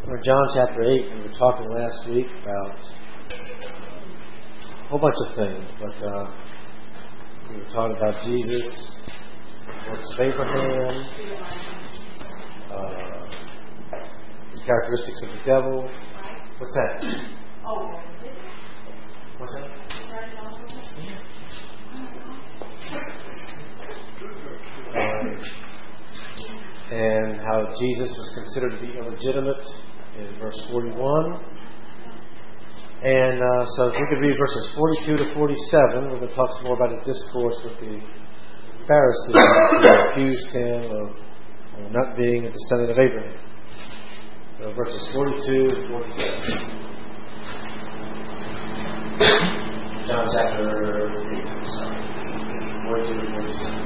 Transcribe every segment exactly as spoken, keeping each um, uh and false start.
We're in John chapter eight, and we were talking last week about a whole bunch of things, but uh, we were talking about Jesus, works of Abraham, uh, the characteristics of the devil. What's that? What's that? Um, and how Jesus was considered to be illegitimate in verse forty-one. And uh, so if we could read verses forty-two to forty-seven, we're going to talk some more about his discourse with the Pharisees who accused him of, of not being a descendant of Abraham. So verses forty-two to forty-seven. John chapter eight, sorry. forty-two to forty-seven.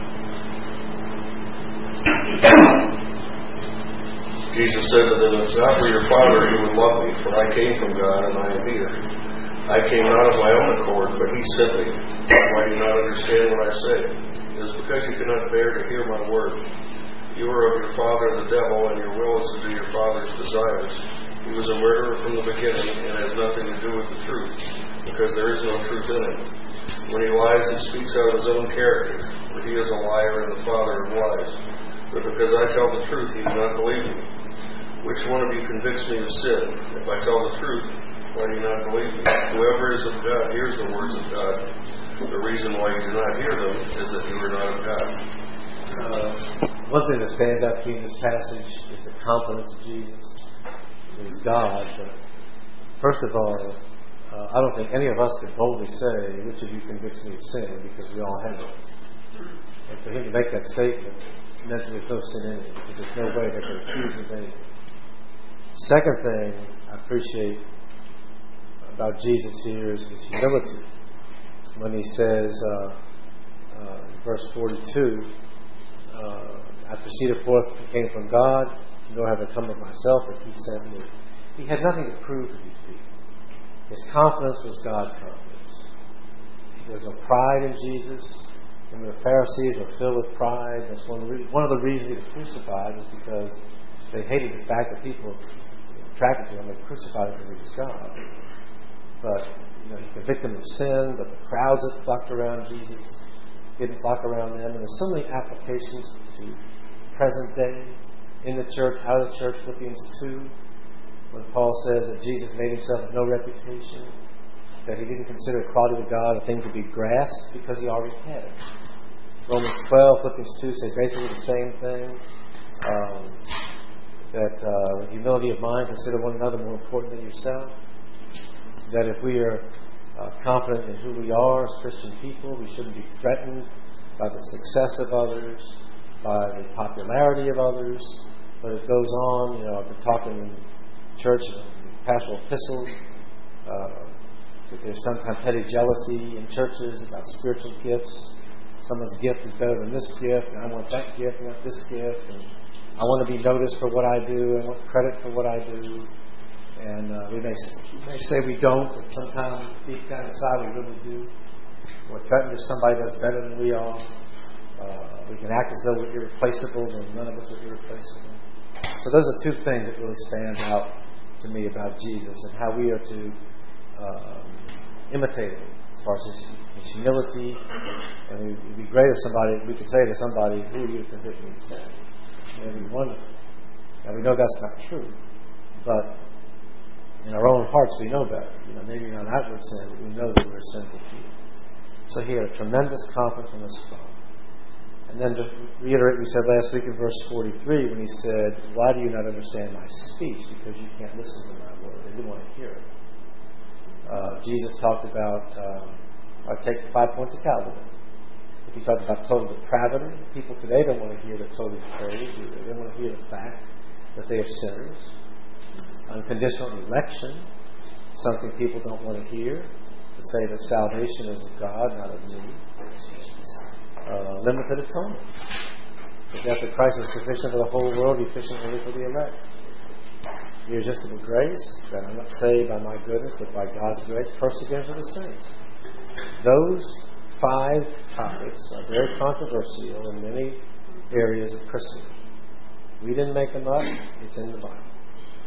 Jesus said to them, "If not for your Father, you would love me, for I came from God and I am here. I came not of my own accord, but he sent me. Why do you not understand what I say? It is because you cannot bear to hear my word. You are of your father the devil, and your will is to do your father's desires. He was a murderer from the beginning and has nothing to do with the truth, because there is no truth in him. When he lies, he speaks out of his own character, for he is a liar and the father of lies. But because I tell the truth, you do not believe me. Which one of you convicts me of sin? If I tell the truth, why do you not believe me? Whoever is of God hears the words of God. The reason why you do not hear them is that you are not of God." Uh, one thing that stands out to me in this passage is the confidence of Jesus. He's God, but first of all, uh, I don't think any of us could boldly say, "Which of you convicts me of sin?" because we all have it. And for him to make that statement meant that there's no sin in it, because there's no way they can accuse him of anything. Second thing I appreciate about Jesus here is his humility. When he says, uh, uh, in verse forty-two, uh, "I proceeded forth and came from God, nor have I come of myself, but he sent me." He had nothing to prove to these people. His confidence was God's confidence. There's no pride in Jesus. And the Pharisees were filled with pride. That's one of the, re- one of the reasons he was crucified was because they hated the fact that people attracted to him. They crucified him because he was God. But you know, he convicted them of sin. But the crowds that flocked around Jesus didn't flock around them. And there's so many applications to present day in the church, out of the church. Philippians two, when Paul says that Jesus made himself of no reputation, that he didn't consider equality with God a thing to be grasped because he already had it. Romans twelve, Philippians two say basically the same thing. Um, that uh, with humility of mind, consider one another more important than yourself. That if we are uh, confident in who we are as Christian people, we shouldn't be threatened by the success of others, by the popularity of others. But it goes on. You know, I've been talking in church, in pastoral epistles. Uh, there's sometimes petty jealousy in churches about spiritual gifts. Someone's gift is better than this gift, and I want that gift, and not this gift, and I want to be noticed for what I do, and I want credit for what I do. And uh, we may, we may say we don't, but sometimes deep down inside we really do. We're threatened if somebody does better than we are. Uh, we can act as though we're irreplaceable, when none of us are irreplaceable. So those are two things that really stand out to me about Jesus and how we are to um, imitate him. As far as his, his humility, and it would be great if somebody, we could say to somebody, "Who are you to convict me of sin?" It would be wonderful. Now we know that's not true, but in our own hearts we know better. You know, maybe not outward sin, but we know that we're sinful people. So here, a tremendous confidence in this Father. And then to reiterate, we said last week in verse forty-three when he said, "Why do you not understand my speech? Because you can't listen to my word." They didn't want to hear it. Uh, Jesus talked about, um, I take the five points of Calvinism. If he talked about total depravity, people today don't want to hear the total depravity. They don't want to hear the fact that they are sinners. Unconditional election, something people don't want to hear. To say that salvation is of God, not of me. Uh, limited atonement. The death of Christ is sufficient for the whole world, efficient only for the elect. Irresistible grace, that I'm not saved by my goodness, but by God's grace, perseverance of the saints. Those five topics are very controversial in many areas of Christendom. We didn't make them up, it's in the Bible.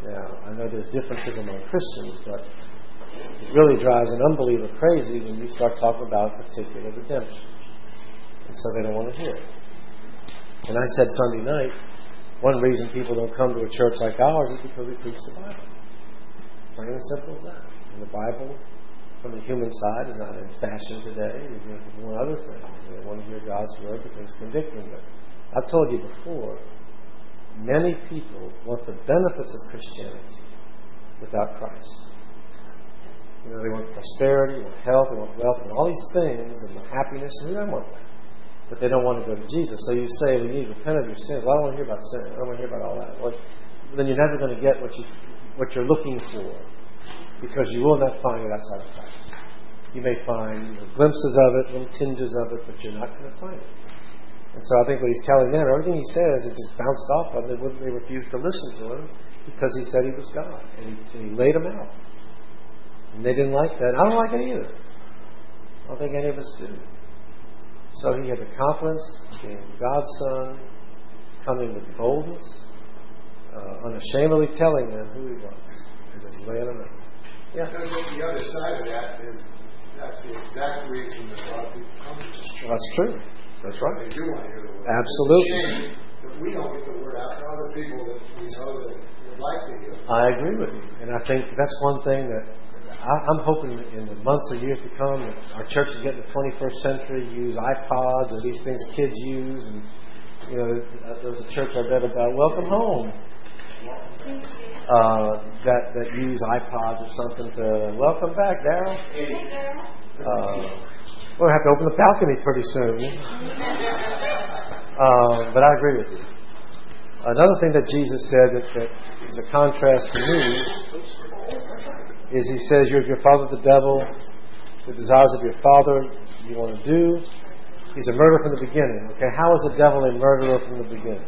Now, I know there's differences among Christians, but it really drives an unbeliever crazy when you start talking about particular redemption. And so they don't want to hear it. And I said Sunday night, one reason people don't come to a church like ours is because we preach the Bible. Plain and simple as that. And the Bible, from the human side, is not in fashion today. You're doing one other thing. They want to hear God's word because it's convicting them. I've told you before, many people want the benefits of Christianity without Christ. You know, they want prosperity, they want health, they want wealth, and all these things, and the happiness, and we don't want that. But they don't want to go to Jesus. So you say, well, you need to repent of your sins. Well, I don't want to hear about sin. I don't want to hear about all that. Well, then you're never going to get what, you, what you're looking for, because you will not find it outside of Christ. You may find you know, glimpses of it, little tinges of it, but you're not going to find it. And so I think what he's telling them, everything he says, it just bounced off of them. They, wouldn't, they refused to listen to him because he said he was God. And he, and he laid them out. And they didn't like that. I don't like it either. I don't think any of us do. So he had the confidence in God's Son, coming with boldness, uh, unashamedly telling them who he was, and just laying them out. Yeah. And the other side of that is that's the exact reason that a lot of people come to this church. That's true. That's right. They do want to hear the word. Absolutely. It's a shame that we don't get the word out to other people that we know that would like to hear. I agree with you. And I think that's one thing that I, I'm hoping that in the months or years to come, that our church is getting the twenty-first century, use iPods or these things kids use. And, you know, there was a church I read about, Welcome Home, uh, that, that use iPods or something to, welcome back, Daryl. Uh, We'll have to open the balcony pretty soon. Uh, but I agree with you. Another thing that Jesus said that, that is a contrast to me is he says, you're your father the devil, the desires of your father you want to do. He's a murderer from the beginning. Okay, how is the devil a murderer from the beginning?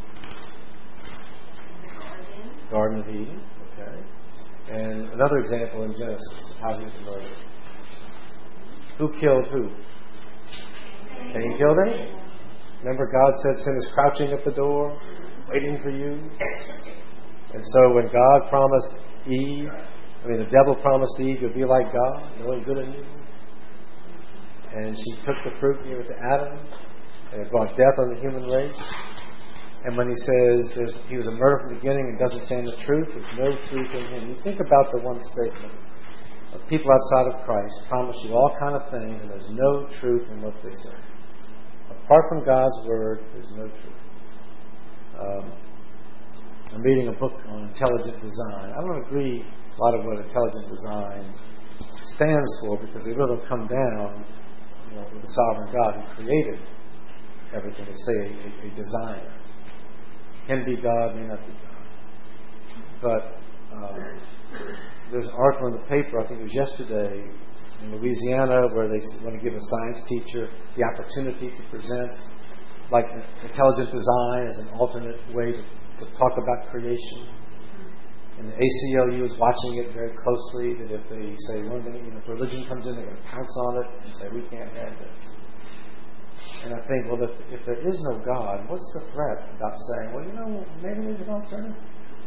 Garden of Eden. Okay. And another example in Genesis. How's he a murderer? Who killed who? Cain killed Abel. Remember, God said sin is crouching at the door, waiting for you. And so when God promised Eve, I mean the devil promised Eve, you'll be like God, knowing good and evil. And she took the fruit and gave it to Adam, and it brought death on the human race. And when he says there's, he was a murderer from the beginning and doesn't stand the truth, there's no truth in him. You think about the one statement. People outside of Christ promise you all kind of things, and there's no truth in what they say. Apart from God's Word, there's no truth. Um, I'm reading a book on intelligent design. I don't agree a lot of what intelligent design stands for, because they really don't come down you know, with the sovereign God who created everything. They say a, a designer. Can be God, may not be God. But uh, there's an article in the paper, I think it was yesterday, in Louisiana, where they want to give a science teacher the opportunity to present like intelligent design as an alternate way to, to talk about creation. And the A C L U is watching it very closely, that if they say one thing, you know, if religion comes in, they're going to pounce on it and say, we can't have this. And I think, well, if, if there is no God, what's the threat about saying, well, you know, maybe there's an alternative?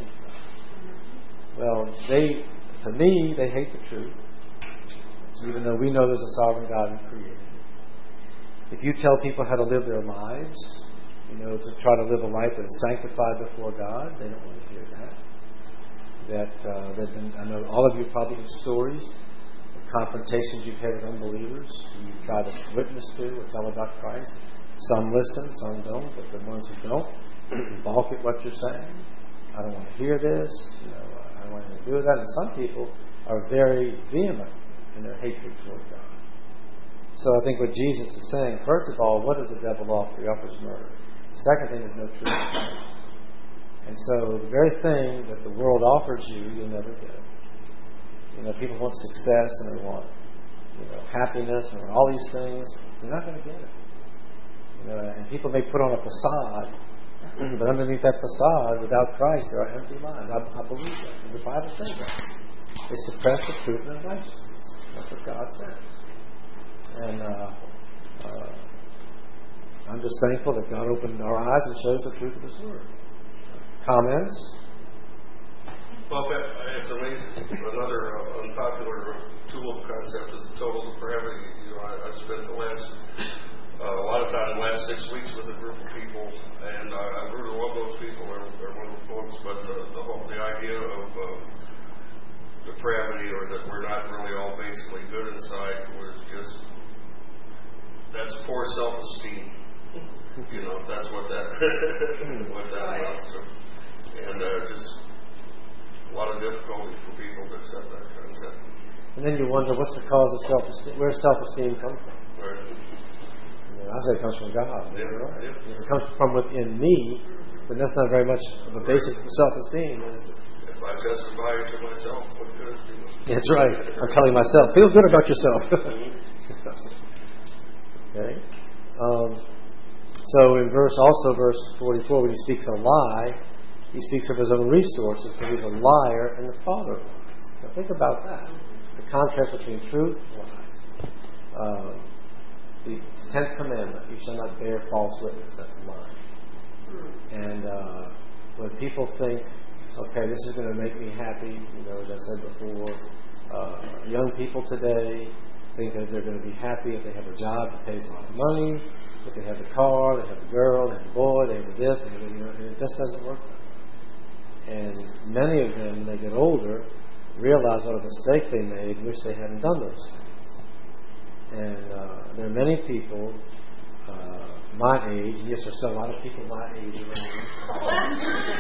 Well, they, to me, they hate the truth. Even though we know there's a sovereign God who created it. If you tell people how to live their lives, you know, to try to live a life that is sanctified before God, they don't want to hear that. That uh, they've been, I know all of you probably have stories of confrontations you've had with unbelievers who you try to witness to or tell about Christ. Some listen, some don't, but the ones who don't balk at what you're saying. I don't want to hear this. You know, I don't want to do that. And some people are very vehement in their hatred toward God. So I think what Jesus is saying, first of all, what does the devil offer? He offers murder. Second thing is no truth. And so the very thing that the world offers you, you'll never get. You know, people want success and they want, you know, happiness and all these things. You're not going to get it. You know, and people may put on a facade, but underneath that facade, without Christ, there are empty lives. I, I believe that. And the Bible says that. They suppress the truth and righteousness. That's what God says. And uh, uh, I'm just thankful that God opened our eyes and showed us the truth of His Word. Comments? Well, it's amazing. Another uh, unpopular tool concept is total depravity. You know, I, I spent the last, uh, a lot of time, the last six weeks with a group of people, and I, I grew to love those people. They're, they're wonderful folks, but uh, the whole, the idea of uh, depravity, or that we're not really all basically good inside, was just, that's poor self-esteem. You know, if that's what that what that amounts to. And uh, just a lot of difficulty for people to accept that concept. And then you wonder, what's the cause of self-esteem? Where does self-esteem come from? Right. You know, I say it comes from God. Yeah, right? yeah. If it comes from within me, then that's not very much of a basic for self-esteem, is it? If I testify to myself, what good is it? That's right. I'm telling myself, feel good about yourself. Okay. Um, so in verse, also verse forty-four, when he speaks a lie, he speaks of his own resources, because he's a liar and the father of lies. Now think about that. The contrast between truth and lies. Um, the tenth commandment, you shall not bear false witness. That's a lie. And uh, when people think, okay, this is going to make me happy, you know, as I said before, uh, young people today think that they're going to be happy if they have a job that pays a lot of money, if they have the car, they have the girl, they have the boy, they have this, they have the, you know, and it just doesn't work that way. And many of them, when they get older, realize what a mistake they made and wish they hadn't done those things. And uh, there are many people uh, my age, yes, there's still a lot of people my age around,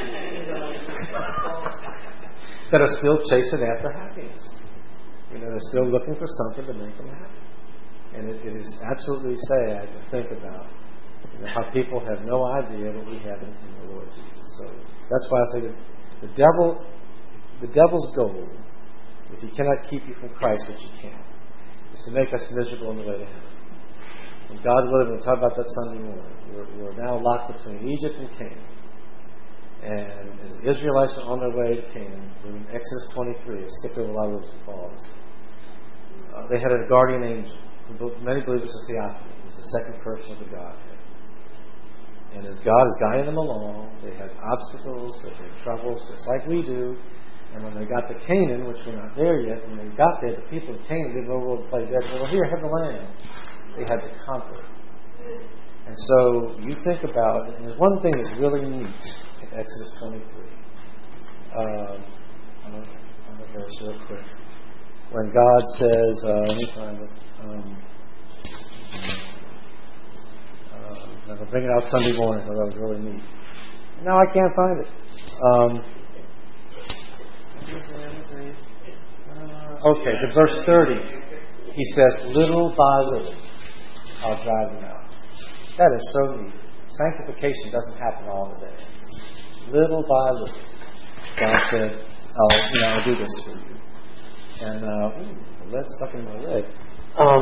that are still chasing after happiness. You know, they're still looking for something to make them happy. And it, it is absolutely sad to think about, you know, how people have no idea what we have in, in the Lord Jesus. So that's why I say that the devil, the devil's goal, if he cannot keep you from Christ, which he can, is to make us miserable on the way to heaven. And God willing, we'll talk about that Sunday morning. We're, we're now locked between Egypt and Canaan. And as the Israelites are on their way to Canaan, in Exodus twenty-three, I skipped over a lot of those falls, uh, they had a guardian angel, who many believe was a theophany. It was the second person of the Godhead. And as God is guiding them along, they had obstacles, they had troubles, just like we do. And when they got to Canaan, which we're not there yet, when they got there, the people of Canaan didn't know where to play dead. Well, here, have the land. They had to conquer. And so you think about it, and there's one thing that's really neat in Exodus twenty-three. Um, I'm going to go this real quick. When God says, uh, let me find it. Um, uh, I'm going to bring it out Sunday morning, so that was really neat. No, I can't find it. Um, uh, okay, to verse thirty. He says, little by little, I'll drive them out. That is so neat. Sanctification doesn't happen all the day. Little by little, God said, I'll, you know, I'll do this for you. And, uh, ooh, the lead stuck in my leg. Um,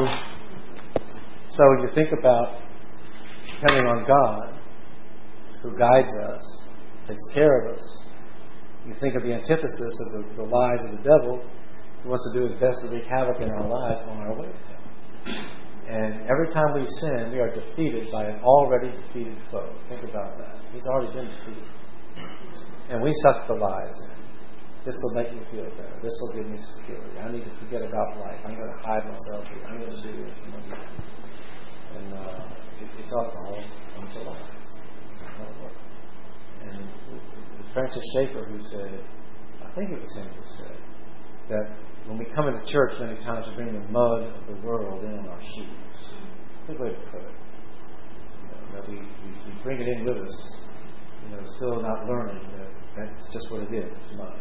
so when you think about depending on God, who guides us, takes care of us, you think of the antithesis of the, the lies of the devil, who wants to do his best to wreak havoc in our lives on our way to him. And every time we sin, we are defeated by an already defeated foe. Think about that. He's already been defeated. And we suck the lies in. This will make me feel better. This will give me security. I need to forget about life. I'm going to hide myself here. I'm going to do this. I'm going to do that. And uh, it, it's all, it's all a bunch of lies. It's not going to work. And Francis Schaeffer, who said, I think it was him who said, that when we come into church, many times we bring the mud of the world in on our shoes. Good way to put it. You know, that we, we, we bring it in with us, you know, still not learning that that's just what it is. It's mud.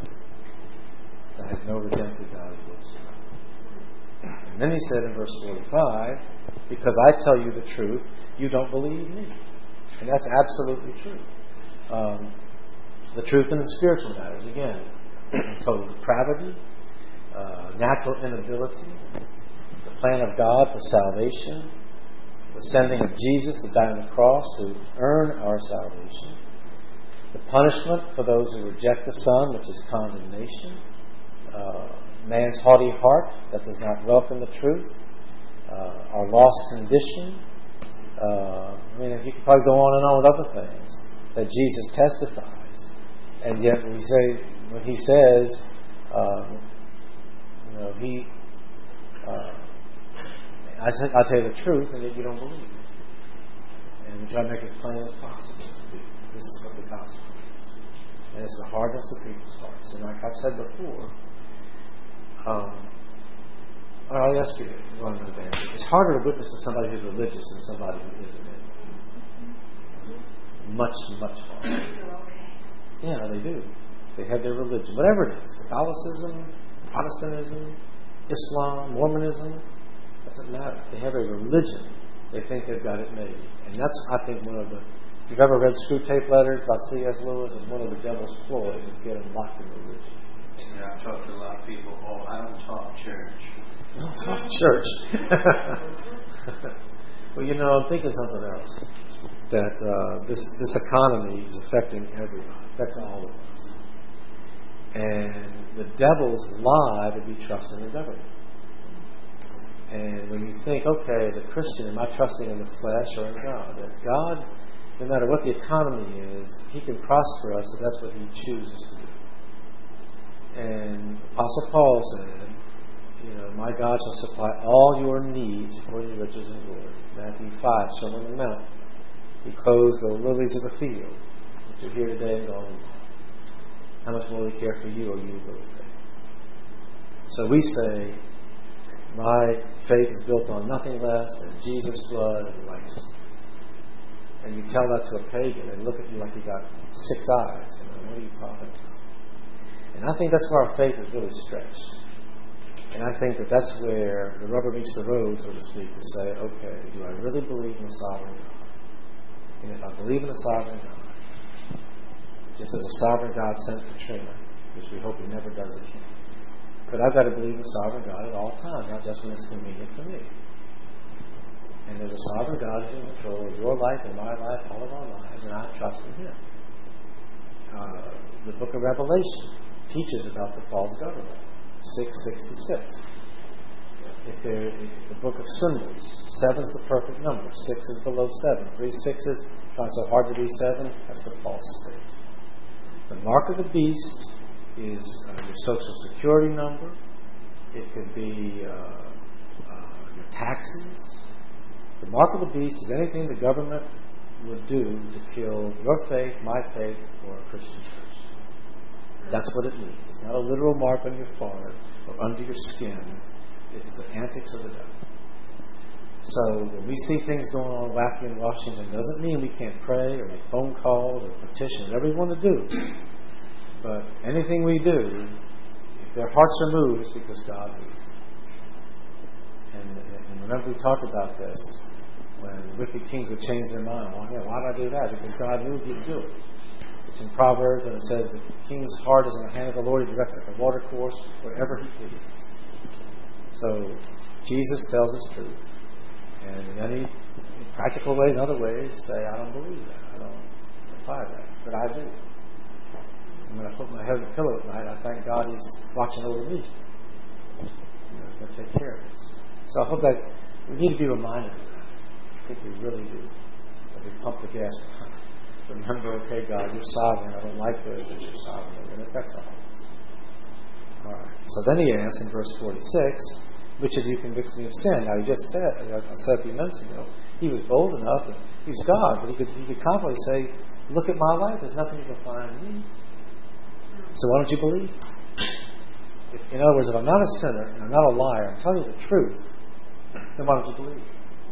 It has no redemptive value whatsoever. And then he said in verse forty-five, because I tell you the truth, you don't believe me. And that's absolutely true. Um, the truth in the spiritual matters, again, total depravity, Uh, natural inability, the plan of God for salvation, the sending of Jesus to die on the cross to earn our salvation, the punishment for those who reject the Son, which is condemnation, uh, man's haughty heart that does not welcome the truth, uh, our lost condition. Uh, I mean, you could probably go on and on with other things that Jesus testifies, and yet we say, when he says, uh, you know, he, uh, I said, I'll tell you the truth, and yet you don't believe it. And we try to make it as plain as possible. This is what the gospel is. And it's the hardness of people's hearts. And like I've said before, um, I'll ask you this. Well, it's harder to witness to somebody who's religious than somebody who isn't. Much, much harder. Yeah, they do. They have their religion. Whatever it is. Catholicism, Protestantism, Islam, Mormonism. Doesn't matter. They have a religion. They think they've got it made. And that's, I think, one of the... If you've ever read Screw Tape Letters by C S Lewis, it's one of the devil's ploys is get them locked in religion. Yeah, I've talked to a lot of people. Oh, I don't talk church. I don't talk church. Well, you know, I'm thinking something else. That uh, this this economy is affecting everyone. Affects all of us. And the devil's lie to be trusting the government. And when you think, okay, as a Christian, am I trusting in the flesh or in God? That God, no matter what the economy is, He can prosper us if that's what He chooses to do. And Apostle Paul said, you know, my God shall supply all your needs according to riches and glory. Matthew five, Sermon on the Mount. He clothes the lilies of the field, which are here today and gone. How much more will He care for you or you will faith? So we say, my faith is built on nothing less than Jesus' blood and righteousness. And you tell that to a pagan, and look at you like you got six eyes. You know, what are you talking about? And I think that's where our faith is really stretched. And I think that that's where the rubber meets the road, so to speak, to say, okay, do I really believe in the sovereign God? And if I believe in the sovereign God, just as a sovereign God sent Katrina, which we hope He never does again, but I've got to believe in the sovereign God at all times, not just when it's convenient for me. And there's a sovereign God who's in control of your life and my life, all of our lives, and I trust in Him. Uh, the book of Revelation teaches about the false government, six sixty-six. If there, if the book of symbols, seven's the perfect number, six is below seven, three sixes, trying so hard to be seven, that's the false state. The mark of the beast is uh, your social security number. It could be uh, uh, your taxes. The mark of the beast is anything the government would do to kill your faith, my faith, or a Christian church. That's what it means. It's not a literal mark on your forehead or under your skin. It's the antics of the devil. So when we see things going on wacky in Washington, it doesn't mean we can't pray or make phone calls or petition, whatever we want to do. But anything we do, if their hearts are moved, it's because God moved. And, and remember we talked about this, when wicked kings would change their mind. Well, yeah, why did I do that? Because God moved you to do it. It's in Proverbs when it says the king's heart is in the hand of the Lord. He directs like a water course wherever He pleases. So Jesus tells us truth. And in any practical ways and other ways, say, I don't believe that. I don't apply that. But I do. And when I put my head on the pillow at night, I thank God He's watching over me. You know, He's going to take care of us. So I hope that we need to be reminded of that. I think we really do. As we pump the gas. Remember, okay, God, You're sovereign. I don't like this, but You're sovereign. And it affects all of us. All right. So then He asks in verse forty-six, which of you convicts me of sin? Now, He just said, I said a few minutes ago, He was bold enough, and He's God, but He could, he could confidently say, look at my life, there's nothing you can find in me. So why don't you believe? If, in other words, if I'm not a sinner, and I'm not a liar, I'm telling you the truth, then why don't you believe?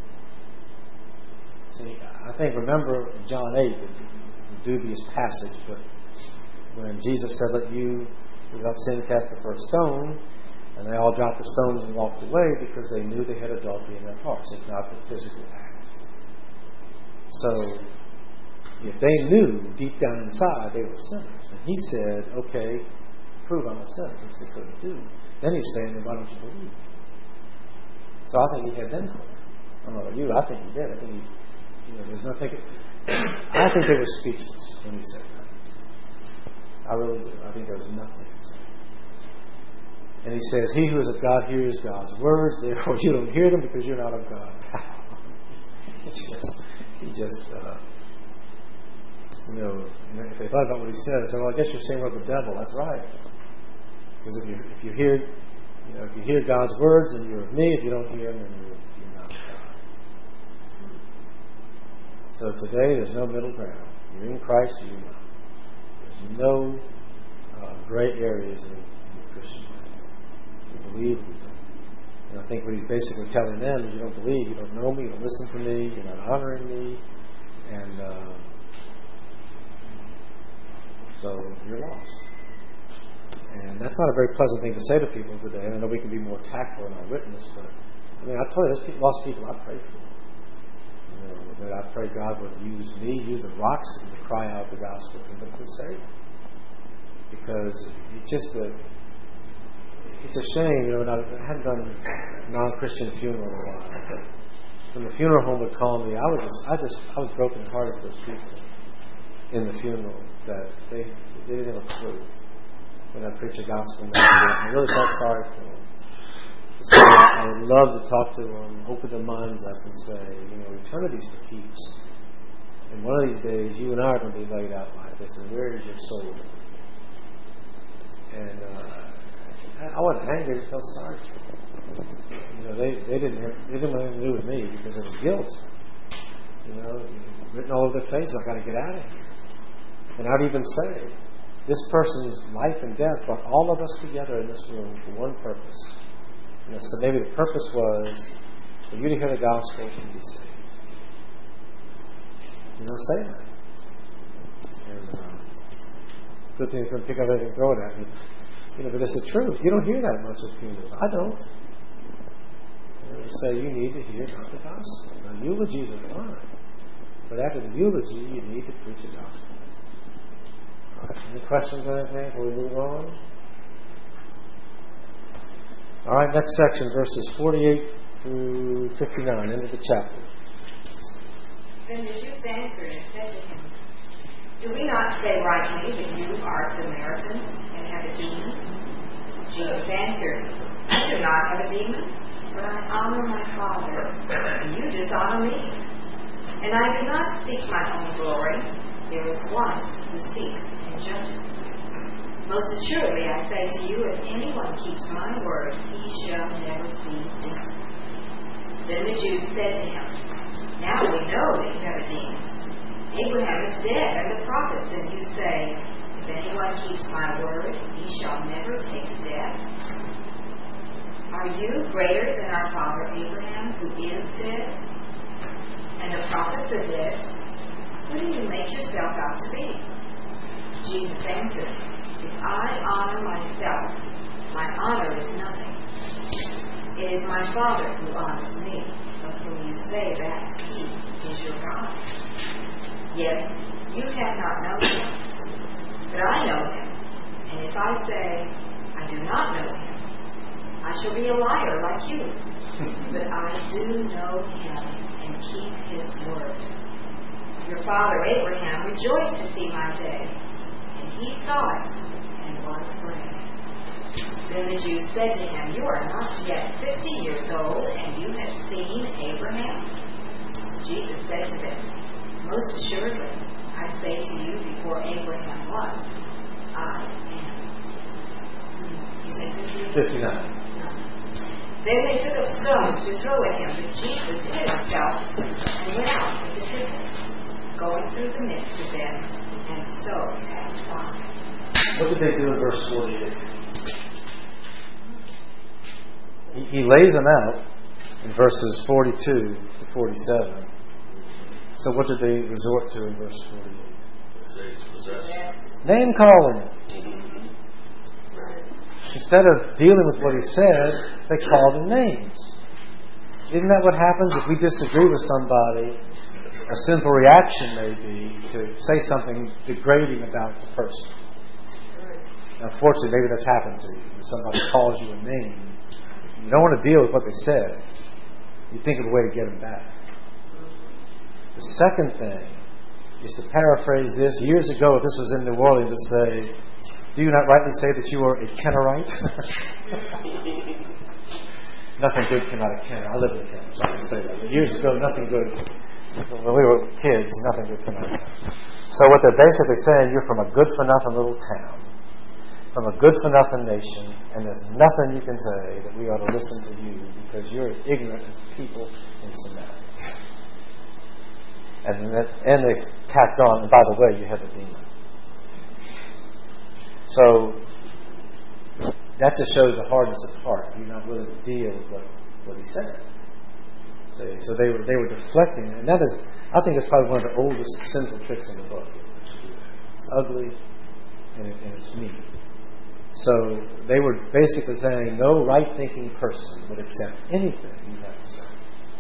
See, I think, remember in John eight, the, the dubious passage, but when Jesus said, let you without sin cast the first stone, and they all dropped the stones and walked away because they knew they had adultery in their hearts, if not the physical act. So, if they knew deep down inside they were sinners, and He said, okay, prove I'm a sinner, which they couldn't do, then He's saying, then why don't you believe? So I think He had them cornered. I don't know about you, I think He did. I think He, you know, there's nothing. I think they were speechless when He said that. I really do. I think there was nothing to say. And He says, he who is of God hears God's words, therefore you don't hear them because you're not of God. It's just, He just, uh, you know, if they thought about what he said, they said, well, I guess you're saying we're the devil. That's right. Because if you, if you hear, you know, if you hear God's words, then you're of me. If you don't hear them, then you're, you're not of God. So today, there's no middle ground. You're in Christ or you're not. There's no uh, gray areas in, in the Christian life. You believe, you don't. And I think what he's basically telling them is you don't believe, you don't know me, you don't listen to me, you're not honoring me, and uh, so you're lost. And that's not a very pleasant thing to say to people today. And I know we can be more tactful in our witness, but I mean, I tell you, there's lost people I pray for. You know, that I pray God would use me, use the rocks to cry out the gospel to them to save them. Because it's just a, it's a shame, you know, and I hadn't done non-Christian funeral in a while, but when the funeral home would call me, I was just, I just, I was broken hearted for those people in the funeral that they, they didn't have a clue when I preach a gospel message. I really felt sorry for them. So I would love to talk to them, open their minds up and say, you know, eternity's for keeps. And one of these days, you and I are going to be laid out like this, and where is your soul? And uh, I wasn't angry, I felt sorry for them. You know, they, they didn't have, they didn't have anything to do with me because it was guilt. You know, written all over their faces, I got to get out of here. And I'd even say, this person's life and death brought all of us together in this room for one purpose. You know, so maybe the purpose was for you to hear the gospel and be saved. You know, say that. And uh, good thing you couldn't pick up anything and throw it at me. You know, but it's the truth. You don't hear that much at funerals. I don't. You know, say you need to hear about the gospel. Now, eulogies are fine, but after the eulogy, you need to preach the gospel. Any questions on anything before we move on? All right, next section, verses forty-eight through fifty-nine, end of the chapter. Then the Jews answered and said to him, do we not say rightly that you are a Samaritan and have a demon? Jesus answered, I do not have a demon, but I honor my Father, and you dishonor me. And I do not seek my own glory. There is one who seeks and judges. Most assuredly, I say to you, if anyone keeps my word, he shall never see death. Then the Jews said to him, now we know that you have a demon. Abraham is dead, and the prophets, and you say, if anyone keeps my word, he shall never taste death. Are you greater than our father Abraham, who is dead? And the prophets are dead. Who do you make yourself out to be? Jesus answered, if I honor myself, my honor is nothing. It is my Father who honors me, of whom you say that he is your God. Yes, you have not known him, but I know him. And if I say, I do not know him, I shall be a liar like you. But I do know him and keep his word. Your father Abraham rejoiced to see my day, and he saw it and was glad. Then the Jews said to him, you are not yet fifty years old, and you have seen Abraham? Jesus said to them, most assuredly, I say to you, before Abraham was, I am. You say fifty? fifty-nine. No. Then they took up stones to throw at him, but Jesus hid himself and went out with the disciples, going through the midst of them, and so passed by. What did they do in verse forty-eight? He, he lays them out in verses forty-two to forty-seven. So what did they resort to in verse forty-eight? Name calling. Instead of dealing with what he said, they called him names. Isn't that what happens if we disagree with somebody? A simple reaction may be to say something degrading about the person. Unfortunately, maybe that's happened to you. When somebody calls you a name, you don't want to deal with what they said. You think of a way to get them back. The second thing is to paraphrase this. Years ago, if this was in New Orleans, to say, do you not rightly say that you are a Kennerite? Nothing good came out of Kenner. I live in Kenner, so I can say that. But years ago, nothing good when we were kids, nothing good came out of that. So what they're basically saying, you're from a good-for-nothing little town, from a good-for-nothing nation, and there's nothing you can say that we ought to listen to you because you're as ignorant as the people in Samaria. And then and they tacked on, and by the way, you have a demon. So that just shows the hardness of heart. You're not willing to deal with what, what he said. So, so they were they were deflecting, and that is, I think, it's probably one of the oldest sinful tricks in the book. It's ugly and, it, and it's mean. So they were basically saying no right-thinking person would accept anything you have to say.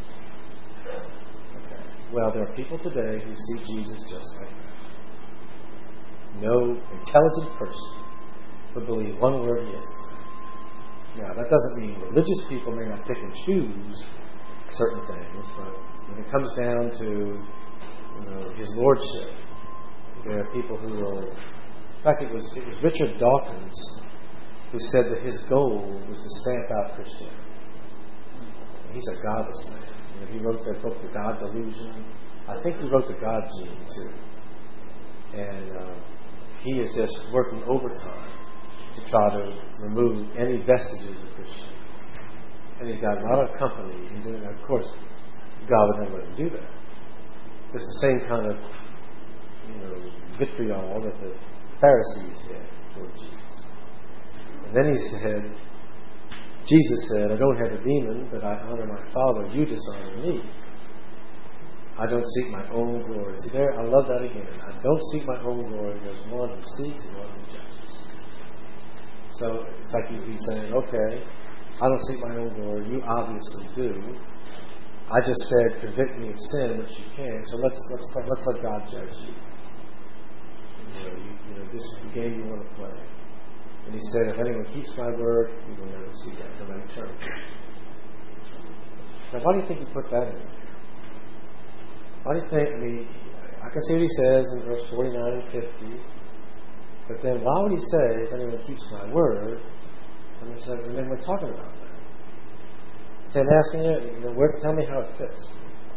Okay. Well, there are people today who see Jesus just like that. No intelligent person would believe one word he has to say. Now, that doesn't mean religious people may not pick and choose certain things, but when it comes down to, you know, his lordship, there are people who will. In fact, it was it was Richard Dawkins who said that his goal was to stamp out Christianity. He's a godless man. You know, he wrote that book, The God Delusion. I think he wrote The God Gene too, and uh, he is just working overtime to try to remove any vestiges of Christianity. And he's got a lot of company in doing that. Of course, God would never let him do that. It's the same kind of, you know, vitriol that the Pharisees had toward Jesus. And then he said, Jesus said, I don't have a demon, but I honor my Father. You dishonor me. I don't seek my own glory. See there, I love that again. I don't seek my own glory. There's one who seeks and one who judges. So it's like he's saying, okay, I don't seek my own glory. You obviously do. I just said, convict me of sin, which you can. So let's let's let's let God judge you. You know, you, you know, this is the game you want to play. And he said, if anyone keeps my word, you will never see that from eternity. Now, why do you think he put that in there? Why do you think? I mean, I can see what he says in verse forty-nine and fifty. But then, why would he say, if anyone keeps my word? And then we're talking about that. So I'm asking you, you know, where, tell me how it fits.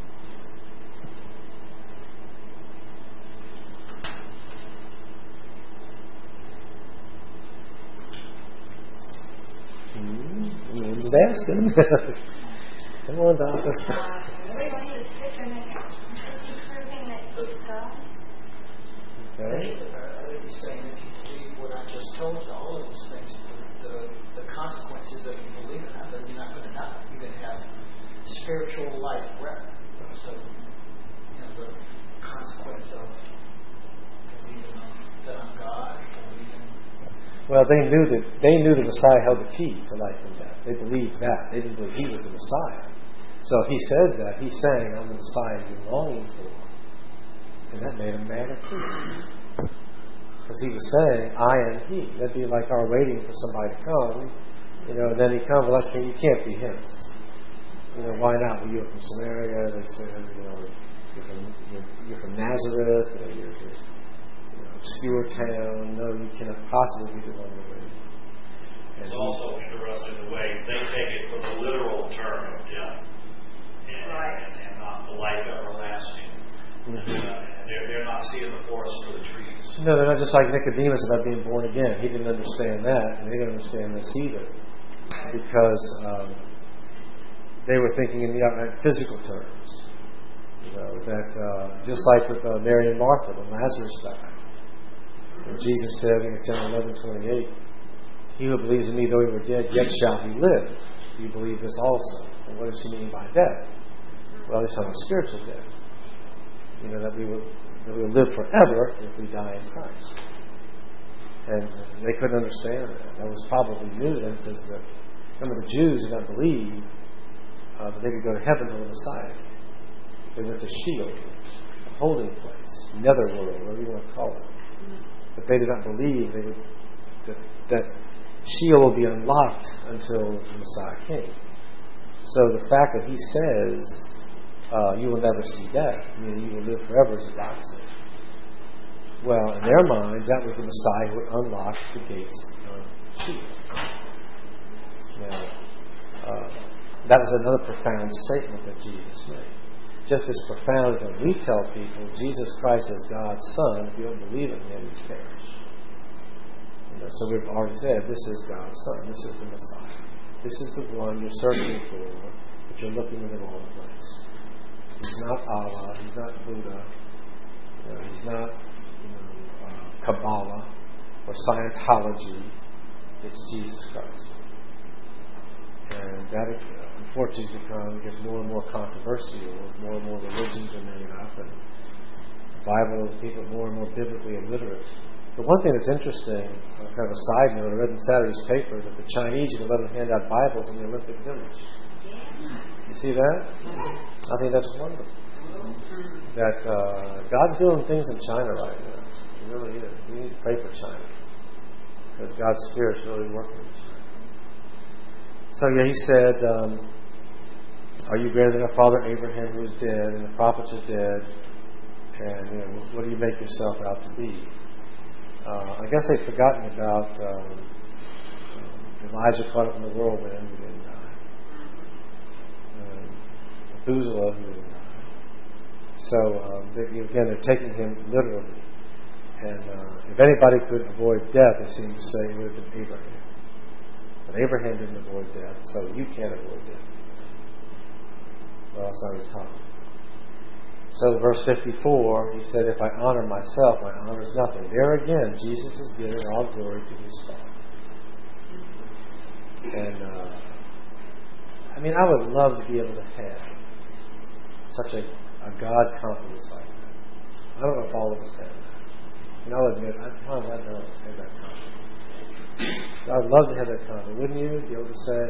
Hmm? I'm just asking. Come on, Doctor. Everybody is different and proving that it's God. Okay. I think he's saying if you believe what I just told you, all of these things, the, the consequences of you believing that, then you're not going to die. You're going to have spiritual life forever. So, you know, the consequence of believing that I'm God, believing. Well, they knew that they knew the Messiah held the key to life and death. They believed that. They didn't believe he was the Messiah. So if he says that, he's saying, I'm the Messiah you're longing for. And that made him mad at Jesus. Because he was saying, I am he. That'd be like our waiting for somebody to come. You know, and then he comes, well, you can't be him. You know, why not? Well, you're from Samaria. They say, you know, you're from, you're, you're from Nazareth. You know, you're just, you know, obscure town. No, you cannot possibly be the one we're waiting. It's also interesting the way they take it for the literal term of death and, right. and, and not the life everlasting. Mm-hmm. Uh, they're, they're not seeing the forest for the trees. No, they're not just like Nicodemus about being born again. He didn't understand that, and they didn't understand this either. Because um, they were thinking in the uh, physical terms. You know, that uh, just like with uh, Mary and Martha when Lazarus died. And Jesus said in John eleven twenty-eight, he who believes in me, though he were dead, yet shall he live. Do you believe this also? And what does she mean by death? Well, he's talking spiritual death. You know, that we will, that we will live forever if we die in Christ. And they couldn't understand that. That was probably new to them because the, some of the Jews did not believe uh, that they could go to heaven till the Messiah came. They went to Sheol, a holding place, netherworld, whatever you want to call it. But they did not believe they would, that, that Sheol will be unlocked until the Messiah came. So the fact that he says, uh, you will never see death, meaning you will live forever, is a gospel. Well, in their minds, that was the Messiah who would unlock the gates of Sheol. Now, uh, that was another profound statement that Jesus made. just as profound as when we tell people Jesus Christ is God's Son. If you don't believe in Him, you perish. You know, so we've already said, this is God's Son. This is the Messiah. This is the one you're searching for, but you're looking in the wrong place. He's not Allah. He's not Buddha. You know, he's not you know, uh, Kabbalah or Scientology. It's Jesus Christ. And that, unfortunately, becomes gets more and more controversial. More and more religions are made up, and the Bible, people are more and more biblically illiterate. But one thing that's interesting, uh, kind of a side note, I read in Saturday's paper that the Chinese are going to let them hand out Bibles in the Olympic Village. You see that? I think that's wonderful. That uh, God's doing things in China right now. He really is. We need to pray for China, because God's Spirit's really working in China. So yeah, he said, um, are you greater than our father Abraham, who is dead, and the prophets are dead? And you know, what do you make yourself out to be? Uh, I guess they've forgotten about um, Elijah caught up in the whirlwind who didn't die. Um, Methuselah who didn't die. So um, they, again, they're taking him literally. And uh, if anybody could avoid death, they seem to say it would have been Abraham. But Abraham didn't avoid death, so you can't avoid death. Well, that's how he's talking. So verse fifty-four, he said, if I honor myself, my honor is nothing. There again, Jesus is giving all glory to his Father. And, uh, I mean, I would love to be able to have such a, a God confidence like that. I don't know if all of us have that. And I'll admit, I probably I don't have that confidence. But I'd love to have that confidence. Wouldn't you? Be able to say,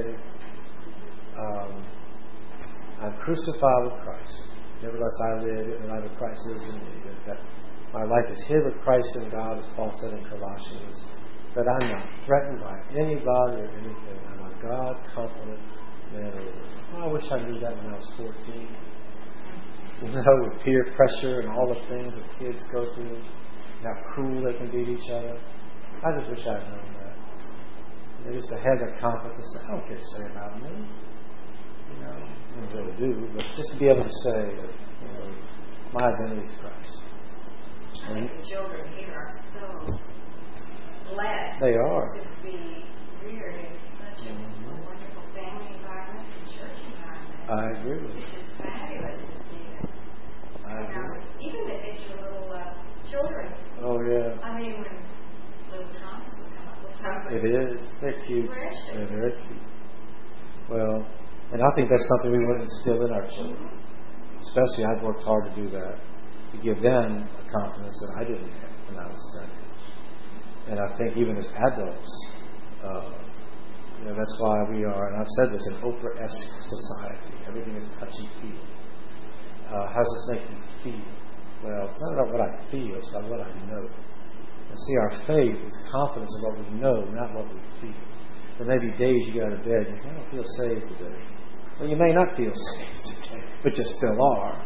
um, I'm crucified with Christ. Nevertheless, I live, and I live Christ lives in me. That, that my life is hid with Christ in God, as Paul said in Colossians. That I'm not threatened by anybody or anything. I'm a God-confident man. Oh, I wish I knew that when I was fourteen. You know, with peer pressure and all the things that kids go through, how cruel they can be to each other. I just wish I'd known that. You know, just to have that confidence to say, I don't care what you say about me. You know, I don't really do, but just to be able to say that, you know, my identity is Christ. I think the children here are so blessed They are. to be reared in such a Mm-hmm. wonderful family environment and church environment. I agree with you. It's just fabulous to see that. I And, agree. um, even the extra little uh, children. Oh, yeah. I mean, when little Thomas would come up with something. It is. They're cute. Precious. They're very cute. Well, and I think that's something we want to instill in our children. Especially, I've worked hard to do that, to give them a confidence that I didn't have when I was studying. And I think even as adults, uh, you know, that's why we are, and I've said this, an Oprah-esque society. Everything is touchy-feely. Uh, how does this make you feel? Well, it's not about what I feel, it's about what I know. And see, our faith is confidence in what we know, not what we feel. There may be days you get out of bed and you think, I don't feel saved today. Well, you may not feel saved today, but you still are.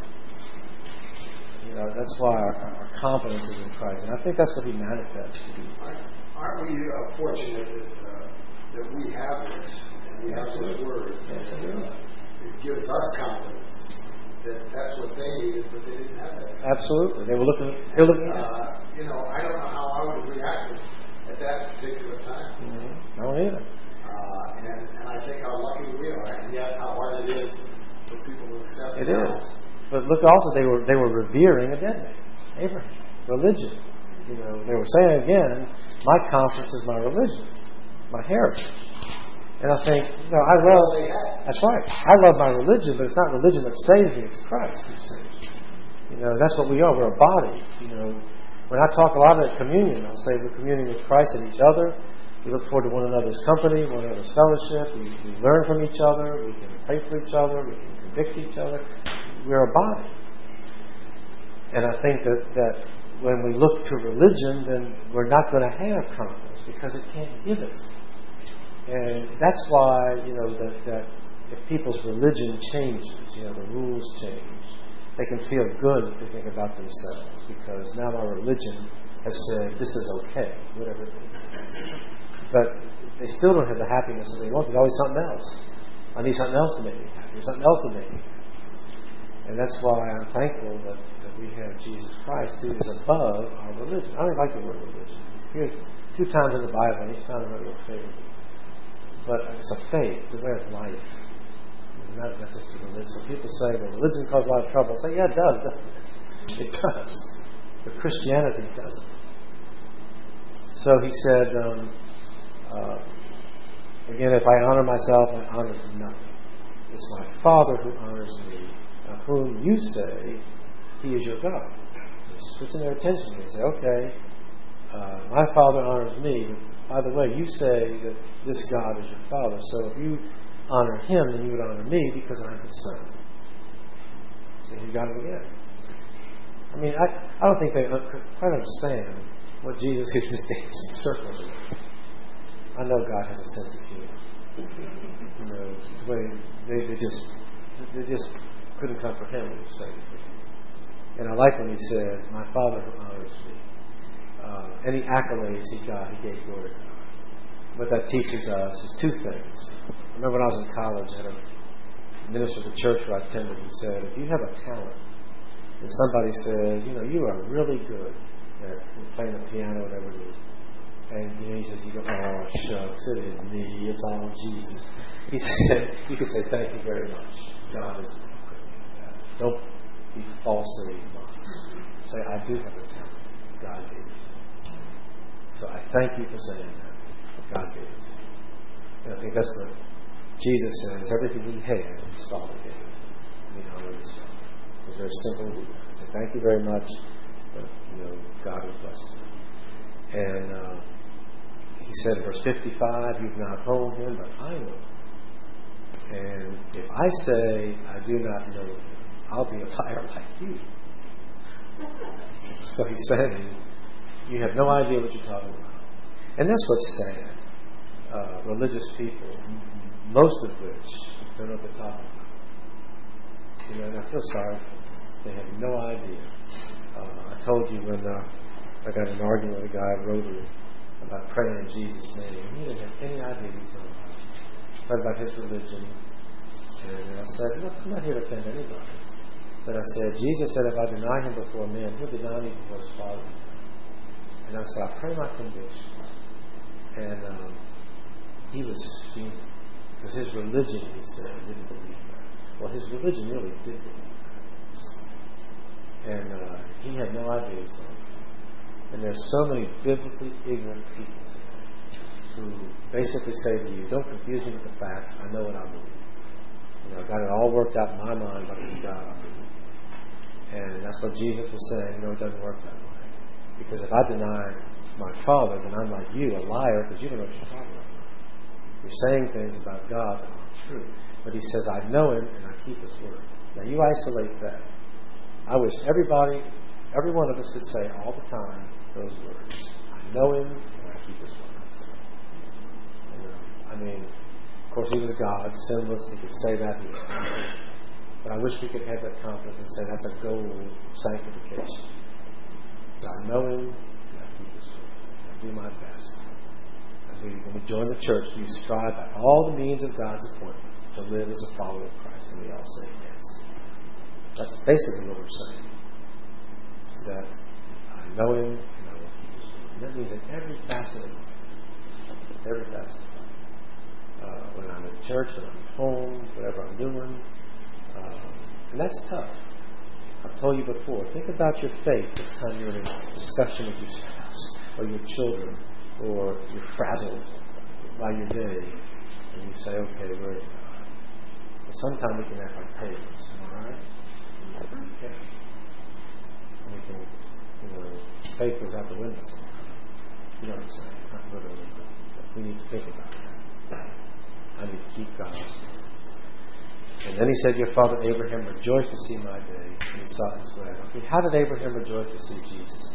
You know, that's why our, our confidence is in Christ. And I think that's what he manifests to be. Aren't we uh, fortunate that, uh, that we have this, and we have this word, Yes, and uh, it gives us confidence that that's what they needed, but they didn't have that. Absolutely. They were looking, they were looking at Uh, you know, I don't know how I would have reacted at that particular time. mm-hmm. I don't either. Uh, and, and I think how lucky we are, and yet how hard it is for people to accept It now. is. But look also, they were they were revering a dead man, Abraham. Religion. You know, they were saying again, my confidence is my religion, my heritage. And I think, you know, I love, that's right, I love my religion, but it's not religion that saves me, it's Christ who saves me. You know, that's what we are, we're a body. You know, when I talk a lot about communion, I'll say we're communing with Christ and each other. We look forward to one another's company, one another's fellowship. We, we learn from each other. We can pray for each other. We can convict each other. We're a body. And I think that, that when we look to religion, then we're not going to have confidence because it can't give it. And that's why, you know, that, that if people's religion changes, you know, the rules change, they can feel good if they think about themselves because now our religion has said this is okay, whatever it is. But they still don't have the happiness that they want. There's always something else. I need something else to make me happy. There's something else to make me happy. And that's why I'm thankful that, that we have Jesus Christ, who is above our religion. I don't like the word religion. Here's two times in the Bible, and each time I'm not faith. But it's a faith, it's a way of life. Not, not just a religion. So people say, well, religion causes a lot of trouble. I say, yeah, it does, doesn't it? It does. But Christianity doesn't. So he said, um, uh, again, if I honor myself, I honor nothing. It's my Father who honors me, of whom you say he is your God. So switching their attention, they say, okay, uh, my Father honors me, but by the way, you say that this God is your Father. So if you honor him, then you would honor me because I'm his son. So you got it again. I mean, I, I don't think they quite understand what Jesus is just dancing circles with. I know God has a sense of humor. You know, the way they, they just they just couldn't comprehend what he was saying. And I like when he said, my Father who honors me. Uh, any accolades he got, he gave glory to God. What that teaches us is two things. I remember when I was in college, I had a minister of the church where I attended who said, if you have a talent, and somebody says, you know, you are really good at playing the piano, whatever it is, and you know, he says, you go, oh, shucks, it isn't me, it's all Jesus. He said, you could say, thank you very much. God is good. Don't be falsely modest. Say, I do have a talent. God gave it to me. So I thank you for saying that. God gave it to me. And I think that's what Jesus says. Everything he had, his Father gave it. You know, his Father. It was very simple. I say, thank you very much. But, you know, God has blessed him. And uh, he said in verse fifty-five, you've not known him, but I know him. And if I say I do not know him, I'll be a liar like you. So he's saying, you have no idea what you're talking about. And that's what's sad. Uh, religious people, most of which don't know what they're talking about. You know, and I feel sorry for them. They have no idea. Uh, I told you when uh, I got in an argument with a guy at Rotary about praying in Jesus' name. He didn't have any idea what he was talking about. He talked about his religion. And I said, look, I'm not here to offend anybody. But I said, Jesus said if I deny him before men, he'll deny me before his Father. And I said, I pray my conviction. And um, he was fuming. Because his religion, he said, didn't believe that. Well, his religion really did believe that. And uh, he had no idea so. And there's so many biblically ignorant people today who basically say to you, don't confuse me with the facts. I know what I believe. You know, I got it all worked out in my mind by the God I believe. And that's what Jesus was saying. No, it doesn't work that way. Because if I deny my Father, then I'm like you, a liar, because you don't know what you're talking about. You're saying things about God that aren't true. But he says, I know him and I keep his word. Now you isolate that. I wish everybody, every one of us could say all the time those words. I know him and I keep his word. You know, I mean, of course he was God, sinless. He could say that. He was God. But I wish we could have that confidence and say that's a goal of sanctification. I know him and I keep his word. I do my best. As we, when we join the church, do you strive by all the means of God's appointment to live as a follower of Christ? And we all say yes. That's basically what we're saying. That I know him and I will keep his word. And that means in every facet of life. Every facet of life. Uh, when I'm at church, when I'm at home, whatever I'm doing. Uh, and that's tough. I've told you before, think about your faith this time you're in a discussion with your spouse or your children or you're frazzled by your day and you say, okay, where is God? But sometimes we can act like pagans, alright? Okay. And we can, you know, faith goes out the window sometimes. You know what I'm saying? Not literally, but we need to think about that. I need to keep God's word. And then he said, your father Abraham rejoiced to see my day, and he saw his glad. Okay, how did Abraham rejoice to see Jesus?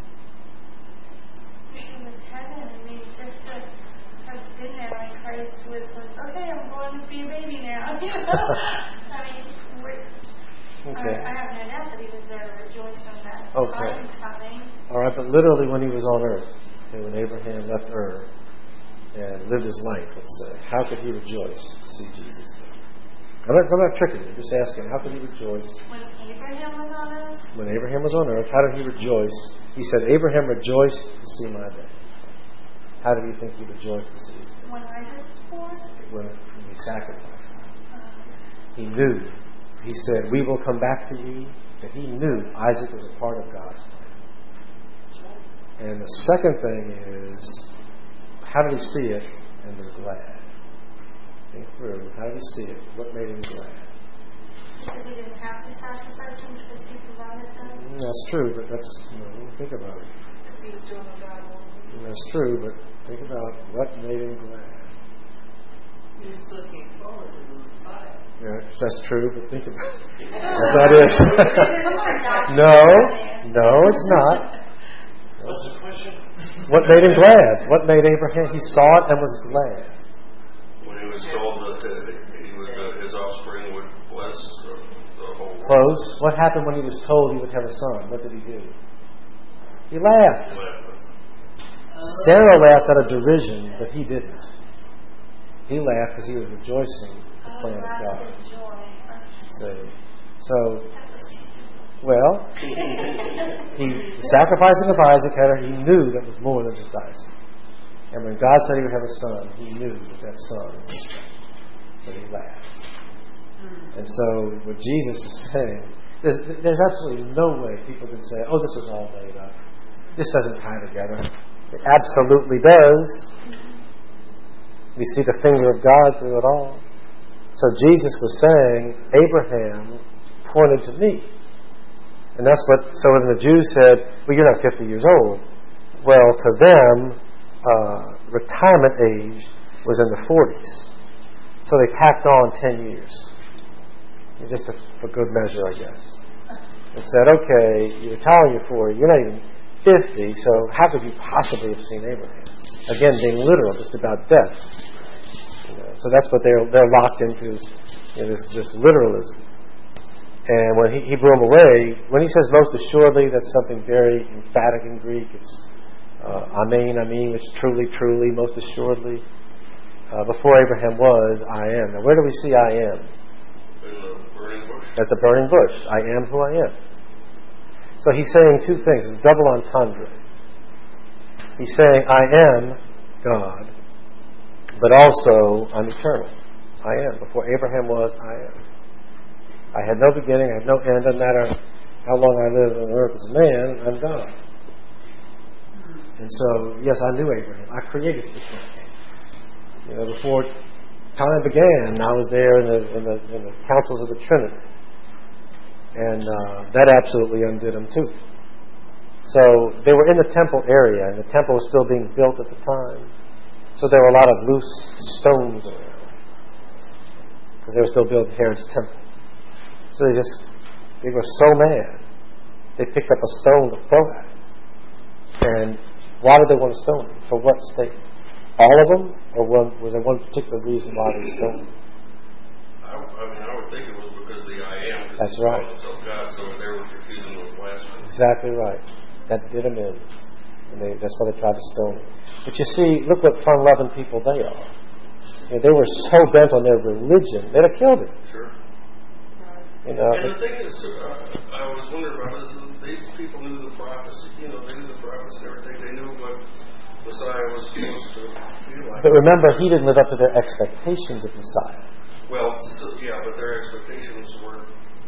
He was heaven. I mean, just to have been there when Christ was like, okay, I'm going to be a baby now. You know? I mean, we're, okay. I, I haven't had that, but he was there to rejoice on that okay. time coming. All right, but literally when he was on earth, okay, when Abraham left earth and lived his life, let's say, how could he rejoice to see Jesus there? I'm not, I'm not tricking you. I'm just asking, how could he rejoice? When Abraham was on earth? When Abraham was on earth, how did he rejoice? He said, Abraham rejoiced to see my day. How did you think he rejoiced to see his day? When Isaac was born? When he sacrificed. He knew. He said, we will come back to you. That he knew Isaac was a part of God's plan. And the second thing is, how did he see it and was glad? Think through. How did he see it? What made him glad? He said he didn't have to sacrifice him because he provided them. That's true, but that's, you know, think about it. Because he was doing what God wanted. That's true, but think about what made him glad. He was looking forward to the Messiah. Yeah, that's true, but think about it. Yes, that is. no, no, it's not. What's the question? What made him glad? What made Abraham? He saw it and was glad. When he was told that he was, uh, his offspring would bless the, the whole world. Close. What happened when he was told he would have a son? What did he do? He laughed. Sarah laughed out of derision, but he didn't. He laughed because he was rejoicing the plan of God. So, so, well, he, the sacrificing of Isaac, had, he knew that was more than just Isaac. And when God said he would have a son, he knew that that son was his son. So he laughed. And so what Jesus is saying, there's, there's absolutely no way people can say, oh, this was all made up. This doesn't tie together. It absolutely does. We see the finger of God through it all. So Jesus was saying, Abraham pointed to me. And that's what, so when the Jews said, well, you're not fifty years old. Well, to them, uh, retirement age was in the forties. So they tacked on ten years. Just a, for good measure, I guess. And said, okay, you retire when you're forty, you're not even fifty, so how could you possibly have seen Abraham? Again, being literal, just about death. You know, so that's what they're they're locked into, you know, this, this literalism. And when he, he blew him away, when he says most assuredly, that's something very emphatic in Greek. It's uh, amen, amen, which truly, truly, most assuredly. Uh, before Abraham was, I am. Now, where do we see I am? In the burning bush. At the burning bush. I am who I am. So he's saying two things. It's double entendre. He's saying, I am God, but also I'm eternal. I am. Before Abraham was, I am. I had no beginning, I had no end. Doesn't matter how long I live on earth as a man, I'm God. And so, yes, I knew Abraham. I created him. You know, before time began, I was there in the, in the, in the councils of the Trinity. And uh, that absolutely undid him too. So they were in the temple area, and the temple was still being built at the time. So there were a lot of loose stones around, because they were still building Herod's temple. So they just, they were so mad, they picked up a stone to throw at him. And why did they want to stone him? For what state? All of them? Or one, was there one particular reason why they stoned him? I, I mean, I would think it was because the I am. That's right. God, so they were confusing with blasphemy. Exactly right. That did him in. And they, that's why they tried to stone him. But you see, look what fun-loving people they are. You know, they were so bent on their religion, they'd have killed him. Sure. You know, and the thing is, uh, I always wondered about is these people knew the prophets. You know, they knew the prophets and everything. They knew what Messiah was supposed to be like. But remember, he didn't live up to their expectations of Messiah. Well, so, yeah, but their expectations were.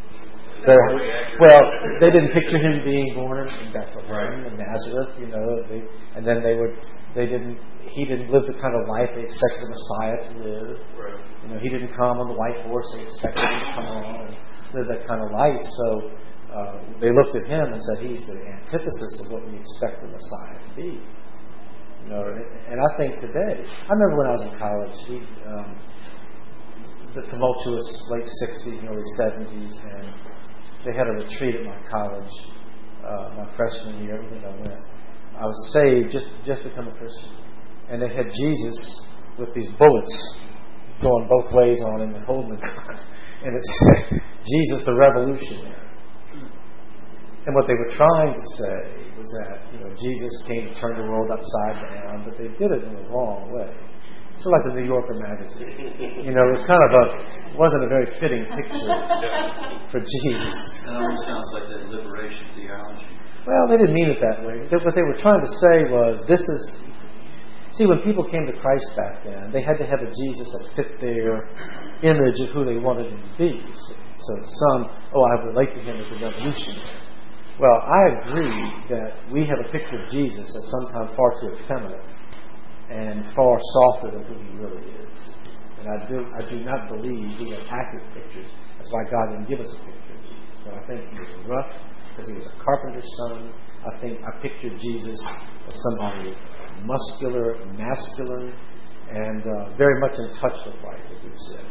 Well, they didn't picture him being born in Bethlehem right. and Nazareth, you know. They, and then they would, they didn't. He didn't live the kind of life they expected the Messiah to live. Right. You know, he didn't come on the white horse they expected him to come on and live that kind of life. So uh, they looked at him and said, he's the antithesis of what we expect the Messiah to be. You know, and, and I think today, I remember when I was in college, he, um, the tumultuous late sixties, early seventies, and they had a retreat at my college, uh, my freshman year. Everything I went, I was saved just just become a Christian, and they had Jesus with these bullets going both ways on him and holding the gun, and it said Jesus the Revolutionary. And what they were trying to say was that, you know, Jesus came to turn the world upside down, but they did it in the wrong way. Sort of like the New Yorker magazine. You know, it was kind of a, it wasn't a very fitting picture for Jesus. That almost sounds like that liberation theology. Well, they didn't mean it that way. What they were trying to say was, this is... See, when people came to Christ back then, they had to have a Jesus that fit their image of who they wanted him to be. So, so some, oh, I relate to him as a revolutionary. Well, I agree that we have a picture of Jesus that's sometimes far too effeminate and far softer than who he really is. And I do, I do not believe we have accurate pictures. That's why God didn't give us a picture of Jesus. But I think he was rough because he was a carpenter's son. I think I pictured Jesus as somebody muscular, masculine, and uh, very much in touch with life, as we've said.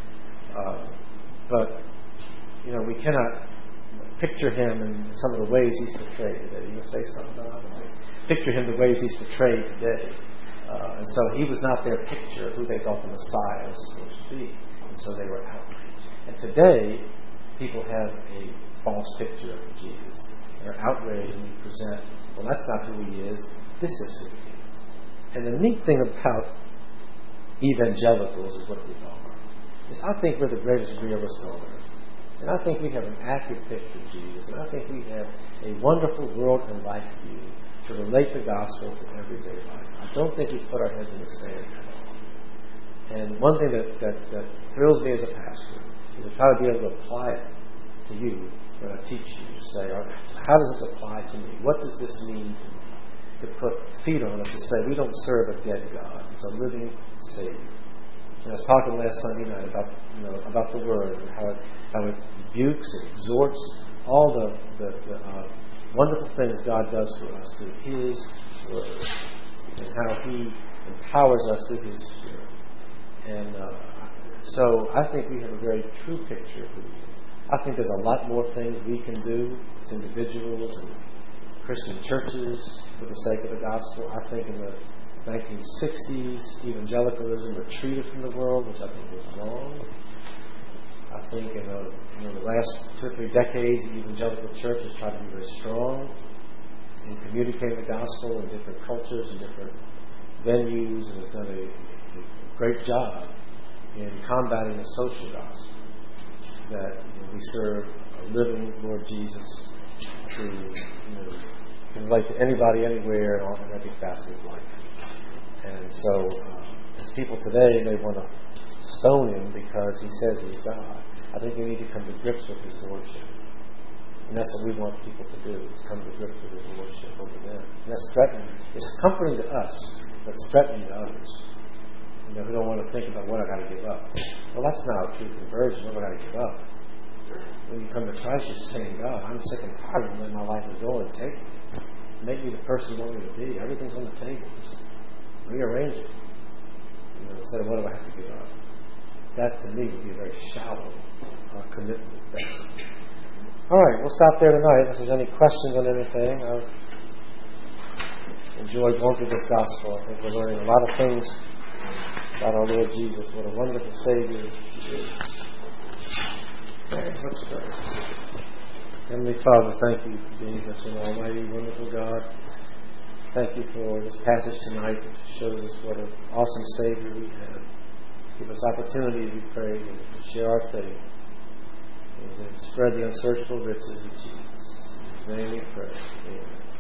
Uh, but, you know, we cannot picture him in some of the ways he's portrayed today. You want to say something about it? Picture him the ways he's portrayed today. Uh, and so he was not their picture of who they thought the Messiah was supposed to be. And so they were outraged. And today, people have a false picture of Jesus. They're outraged when we present, well, that's not who he is. This is who he is. And the neat thing about evangelicals is what we are, is I think we're the greatest realists on earth. And I think we have an accurate picture of Jesus. And I think we have a wonderful world and life view to relate the gospel to everyday life. I don't think we put our heads in the sand at all. And one thing that, that, that thrills me as a pastor is to try to be able to apply it to you when I teach you. Say, how does this apply to me? What does this mean to me? To put feet on it to say we don't serve a dead God. It's a living Savior. And I was talking last Sunday night about you know about the Word and how it, how it rebukes, it exhorts, all the, the, the uh, wonderful things God does for us through His Word, and how He empowers us through His Spirit. And uh, so I think we have a very true picture of who He is. I think there's a lot more things we can do as individuals and Christian churches for the sake of the gospel. I think in the nineteen sixties, evangelicalism retreated from the world, which I think was wrong. I think in the, you know, the last two or three decades, the evangelical church has tried to be very strong in communicating the gospel in different cultures and different venues, and has done a, a great job in combating the social gospel. That you know, we serve a living Lord Jesus who you know, can relate to anybody, anywhere, and on every facet of life. And so, uh, as people today, they want to stone him because he says he's God. I think we need to come to grips with his lordship. And that's what we want people to do, is come to grips with his lordship over them. And that's threatening. It's comforting to us, but it's threatening to others. You know, who don't want to think about what I got to give up. Well, that's not a true conversion. What have I got to give up? When you come to Christ, you're saying, God, I'm sick and tired of letting my life go and take me. Make me the person you want me to be. Everything's on the table. Just rearrange it. You know, instead of what do I have to give up? That to me would be a very shallow uh, commitment. All right, we'll stop there tonight. If there's any questions on anything, I've enjoyed going through this gospel. I think we're learning a lot of things about our Lord Jesus. What a wonderful Savior He is. Okay, let's pray. Heavenly Father, thank you for being such an almighty, wonderful God. Thank you for this passage tonight that shows us what an awesome Savior we have. Give us opportunity, we pray, to share our faith and to spread the unsearchable riches of Jesus. In His name we pray. Amen.